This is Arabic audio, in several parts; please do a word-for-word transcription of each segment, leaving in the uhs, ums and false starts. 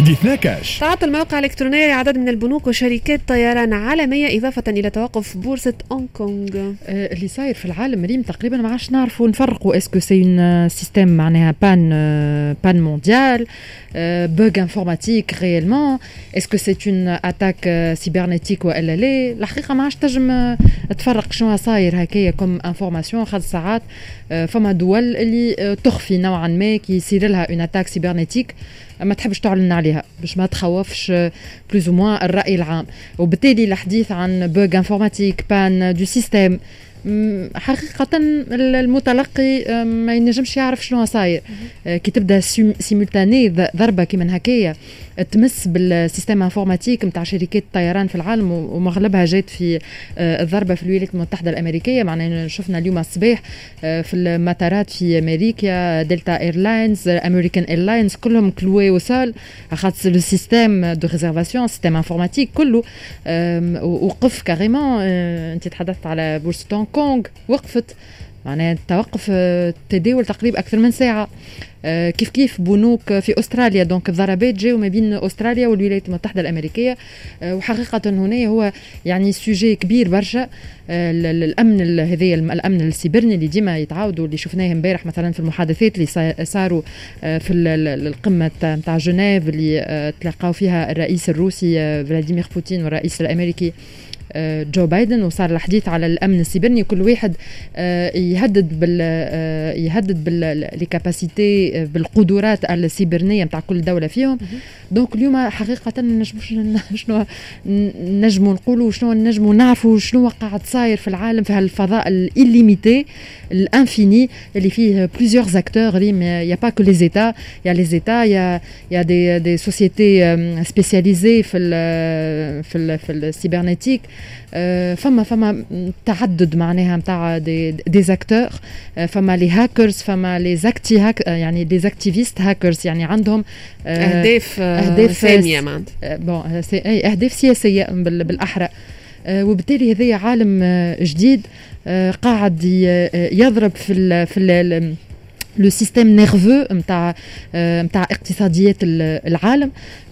حديثنا كاش. تعطل المواقع الإلكترونية لعدد من البنوك وشركات طيران عالمية إضافة إلى توقف بورصة هونغ كونغ. آه اللي صاير في العالم ريم تقريبا ما عادش نعرفوا نفرقوا اسكو سي اون سيستيم معناها بان بان مونديال بوغ انفورماتيك ريالمون اسكو سي اون اتاك سيبرنيتيك ولا لا. الحقيقه ما عادش تنجم تفرق شنو صاير هكايا كوم انفورماسيون. خاص ساعات فما دول اللي تخفي نوعا ما كي يصير لها اون اتاك سيبرنيتيك ما تحبش تعلن عليها باش ما تخوفش بلوز او موان الرأي العام. وبالتالي الحديث عن بوغ انفورماتيك بان دو سيستيم حقيقة المتلقي ما ينجمش يعرف شنو صاير. كي تبدا سيمولتاني ضربة كيما هكايا تمس بالسيستم انفورماتيك نتاع شركات الطيران في العالم ومغلبها جات في الضربة في الولايات المتحدة الأمريكية. معناها شفنا اليوم الصباح في المطارات في أمريكا دلتا إيرلاينز أمريكان إيرلاينز كلهم كلوي وصال خاطر لو سيستم دو ريزرفاسيون سيستم انفورماتيك كله وقف كاريمون. انت تحدثت على بورصة هونغ كونغ وقفت معناها توقف التداول تقريبا أكثر من ساعة. كيف كيف بنوك في أستراليا دونك الضربات جاوا ما بين أستراليا والولايات المتحدة الأمريكية. وحقيقة هنا هو يعني سوجي كبير برشا الأمن هذي الأمن السيبرني اللي ديما يتعاودوا اللي شفناه امبارح مثلا في المحادثات اللي صاروا في القمة نتاع جنيف اللي تلاقاو فيها الرئيس الروسي فلاديمير بوتين والرئيس الأمريكي جو بايدن. وصار الحديث على الامن السيبرني كل واحد يهدد بال يهدد بالكاباسيتي بالقدرات السيبرنيه نتاع كل دوله فيهم. دونك اليوم حقيقه نجموش شنو نجموا نقولوا شنو نجموا نعرفوا شنو قاعد صاير في العالم في هالفضاء الإليميتي الانفيني اللي فيه بليزيورز اكتور. يا با كو لي زيتا يا لي زيتا يا يا دي دي سوسيتي سبيسياليزي في ال في ال في السيبرنيتيك. فما فما تعدد معناها نتاع دي دي زاكتور. فما لي هاكرز فما لي زاكتي هاك يعني دي زاكتيفيست هاكرز يعني عندهم اهداف اهداف ساميه معناتها بون اي اهداف سياسيه بالاحرى. وبالتالي هذا عالم جديد قاعد يضرب في ال في ال لو سيستيم نيرفو نتاع نتاع اقتصاديات العالم.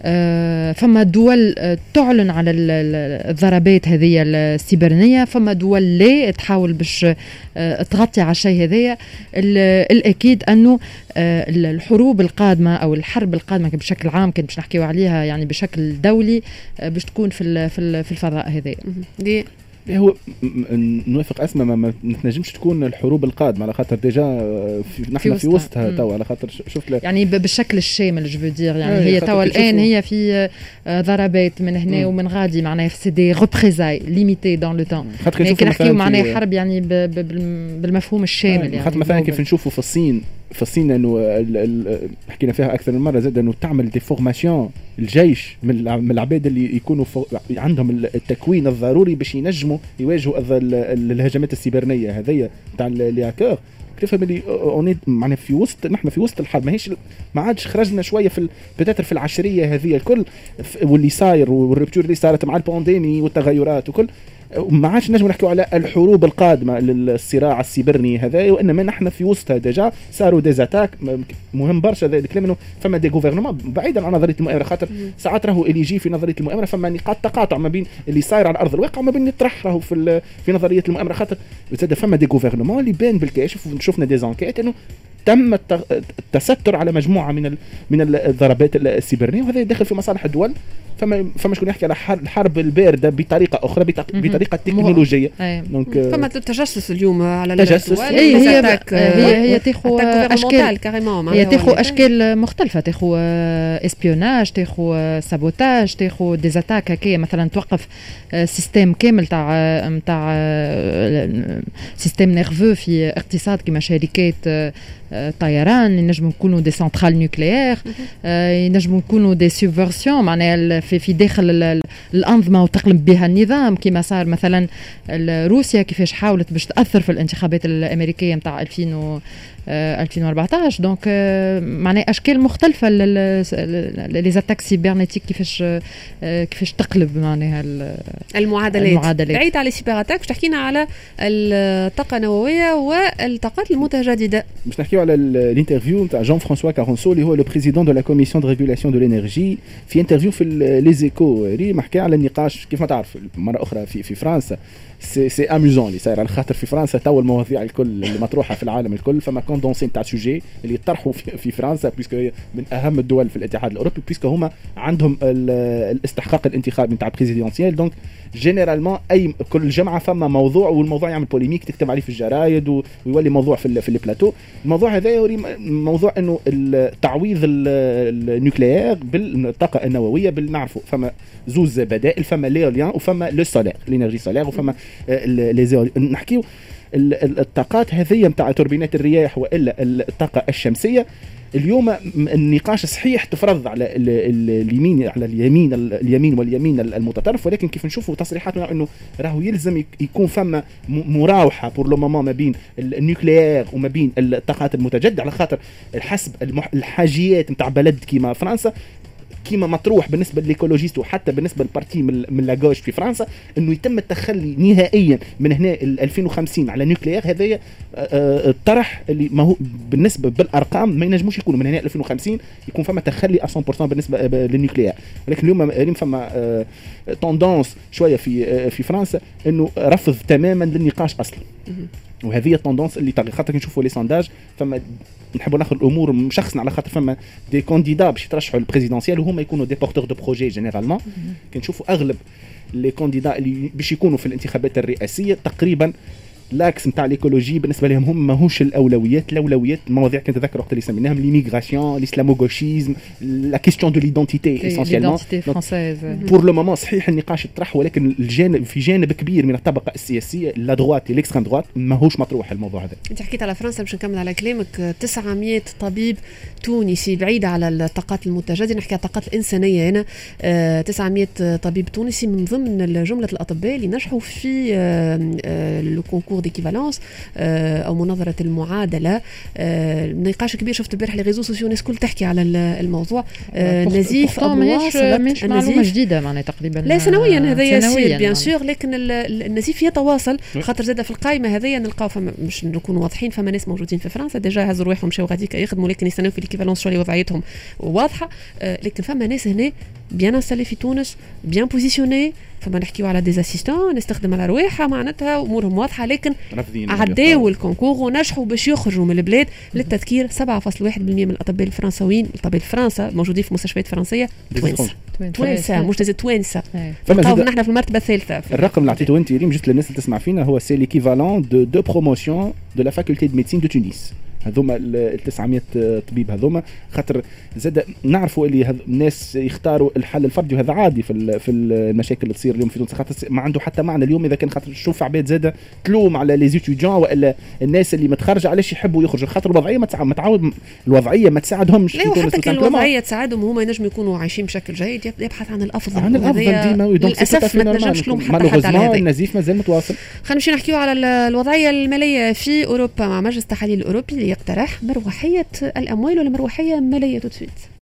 فما دول تعلن على الضربات هذه السيبرنيه فما دول لا تحاول باش تغطي على الشيء هذايا. الاكيد انه الحروب القادمه او الحرب القادمه بشكل عام كان باش نحكيو عليها يعني بشكل دولي باش تكون في في الفضاء هذايا. دي هو نوافق اسمه ما نتنجمش تكون الحروب القادمه على خاطر ديجا في نحن في وسطها توا على خاطر شفت يعني بالشكل الشامل جو دير يعني هي توا الان هي في ضربات من هنا مم. ومن غادي معناها في دي ريبريزاي ليميتي دون لو تون. لكن نحكيو معناها حرب يعني بالمفهوم الشامل يعني خاطر مثلا كيف نشوفوا في الصين في الصين انه حكينا فيها اكثر من مره زاد انه تعمل دي فورماسيون الجيش من العباد اللي يكونوا عندهم التكوين الضروري باش ينجموا يواجهوا الهجمات السيبرنيه هذيا تاع لي هاكر. كيف بلي اوني معنا في وسط نحن في وسط الحرب ماهيش ما عادش خرجنا شويه في بتاتر في العشريه هذه الكل واللي صاير والربتور اللي صارت مع البانديمي والتغيرات وكل ما عادش نجم نحكيو على الحروب القادمه للصراع السيبرني هذا. وانما نحن في وسطها ديجا صاروا دي زاتاك مهم برشا هذا الكلام انه فما دي غوفرنمون بعيدا عن نظريه المؤامره خاطر ساعات راهو اللي يجي في نظريه المؤامره فما نقاط تقاطع ما بين اللي صاير على ارض الواقع وما بين اللي يطرح راهو في في نظريه المؤامره خاطر زاد فما دي غوفرنمون اللي بان بالكاشف وشفنا دي زانكيت انه تم التستر على مجموعه من من الضربات السيبرنيه وهذا يدخل في مصالح الدول. فما فما شكون يحكي على الحرب البارده بطريقه اخرى بطريقه تكنولوجيه. دونك فما التجسس اليوم على التجسس هي هي هي, هي تاخذ اشكال كاريمون هي تاخذ اشكال مختلفه تاخذ اسبيوناج تاخذ سابوتاج تاخذ دي اتاك هكايا مثلا توقف سيستم كامل تاع نتاع سيستم نيرفو في اقتصاد كما شركات طيران ينجموا يكونوا دي سنترال نوكليير ينجموا يكونوا دي سوبفيرسيون معناها في في داخل الانظمه وتقلب بها النظام كما صار مثلا روسيا كيفاش حاولت باش تاثر في الانتخابات الامريكيه نتاع ألفين وأربعطاش. دونك معناها اشكال مختلفه لي زاتاك سيبرنيتيك كيفاش كيفاش تقلب معناها المعادلات. المعادلات بعيد على السيبر اتاك باش تحكينا على الطاقه النوويه والطاقات المتجدده. باش نحكي نحكيو على الانترفيو نتاع جون فرانسوا كارونسو اللي هو لو بريزيدون دو لا كوميسيون دو ريغولاسيون دو لينيرجي في انترفيو في لي زيكو ري محكي على النقاش كيف ما تعرف مره اخرى في في فرنسا سي سي اميزون اللي صاير على خاطر في فرنسا تو المواضيع الكل اللي مطروحه في العالم الكل فما كوندونسي نتاع سوجي اللي يطرحوا في, في فرنسا بيسكو هي من اهم الدول في الاتحاد الاوروبي بيسكو هما عندهم الاستحقاق الانتخابي نتاع بريزيدونسيال دونك جينيرالمون اي كل جمعه فما موضوع والموضوع يعمل بوليميك تكتب عليه في الجرايد ويولي موضوع في في البلاتو. الموضوع هذا يوري موضوع انه التعويض النوكليير بالطاقه النوويه بالنعرفوا فما زوز بدائل فما ليوليان وفما لو سولير الانرجي سولير وفما لي نحكيو الطاقات هذه نتاع توربينات الرياح والا الطاقه الشمسيه. اليوم النقاش صحيح تفرض على اليمين على اليمين اليمين واليمين المتطرف ولكن كيف نشوفوا تصريحات انه راهو يلزم يكون فما مراوحه بور لو مومون ما بين النوكليير وما بين الطاقات المتجدده على خاطر حسب الحاجيات نتاع بلد كيما فرنسا كيما مطروح بالنسبه للايكولوجيست وحتى بالنسبه للبارتي من لاغوش في فرنسا انه يتم التخلي نهائيا من هنا ألفين وخمسين على نوكليير. هذايا الطرح اللي ما هو بالنسبه بالارقام ما ينجموش يكونوا من هنا ألفين وخمسين يكون فما تخلي مية بالمية بالنسبه للنوكليير. ولكن اليوم فما توندونس شويه في في فرنسا انه رفض تماما للنقاش اصلا وهذه التوندونس اللي خاطر نشوفوا لي سونداج فما نحبوا ناخذ الامور مشخصنا على خاطر فما دي كانديدا باش يترشحوا للبريزيدونسيال وهما يكونوا دي بورتور دو بروجي جينيرالمون. كنشوفوا اغلب لي كانديدا اللي باش يكونوا في الانتخابات الرئاسيه تقريبا لاكس نتاع ليكولوجي بالنسبه لهم هم ماهوش الاولويات. الاولويات مواضيع كنت ذكر وقت اللي سميناهم ليميغراسيون الاسلاموغوشيزم لا كيستيون دو ليدونتيتي اسونسيالمون فرونسيز بور لو مومون صحيح النقاش يطرح ولكن الجانب في جانب كبير من الطبقه السياسيه لا دروات الاكستريم دروات ماهوش مطروح الموضوع هذا. انت حكيت على فرنسا باش نكمل على كلامك تسعمية طبيب تونسي بعيد على الطاقات المتجدده نحكي على الطاقات الانسانيه هنا تسعمية طبيب تونسي من ضمن جمله الاطباء اللي نجحوا في الكونكور ديكيفالونس او مناظره المعادله. نقاش كبير شفت البارح لي ريزو سوسيو ناس كل تحكي على الموضوع. نزيف مواصله مش معلومه جديده معناها تقريبا لا سنويا هذا يصير بيان سور لكن النزيف يتواصل خاطر زاد في القائمه هذيا نلقاو فما مش نكونوا واضحين فما ناس موجودين في فرنسا ديجا هزوا رواحهم مشاو غاديك يخدموا لكن يستناو في ليكيفالونس شويه وضعيتهم واضحه. لكن فما ناس هنا بيان انستالي في تونس بيان بوزيسيوني فما نحكيو على دي اسيستون نستخدم على رواحها معناتها امورهم واضحه لكن عداو الكونكور ونجحوا باش يخرجوا من البلاد. للتذكير سبعة فاصلة واحد بالمية من الاطباء الفرنسويين الاطباء فرنسا موجودين في مستشفيات فرنسيه توانسه توانسه مش زي توانسه فما نحن في المرتبه الثالثه. الرقم اللي عطيته انت ريم جست للناس اللي تسمع فينا هو سي ليكيفالون دو دو بروموسيون دو لا فاكولتي دو ميديسين دو تونس. هذوما ال تسعمية طبيب هذوما خاطر زاد نعرفوا اللي الناس يختاروا الحل الفردي وهذا عادي في في المشاكل اللي تصير اليوم في تونس خاطر ما عنده حتى معنى اليوم اذا كان خاطر تشوف عباد زاد تلوم على لي ستوديون والا الناس اللي متخرجه علاش يحبوا يخرجوا خاطر الوضعيه ما متعاود الوضعيه ما تساعدهمش في تونس. حتى الوضعيه تساعدهم هما ينجموا يكونوا عايشين بشكل جيد يبحث عن الافضل عن الافضل ديما للاسف ما تنجمش تلوم حتى حد على هذا النزيف مازال متواصل. خلينا نمشيو نحكيو على الوضعيه الماليه في اوروبا مع مجلس التحاليل الاوروبي اللي يقترح مروحيه الاموال ولا مروحيه ماليه. تو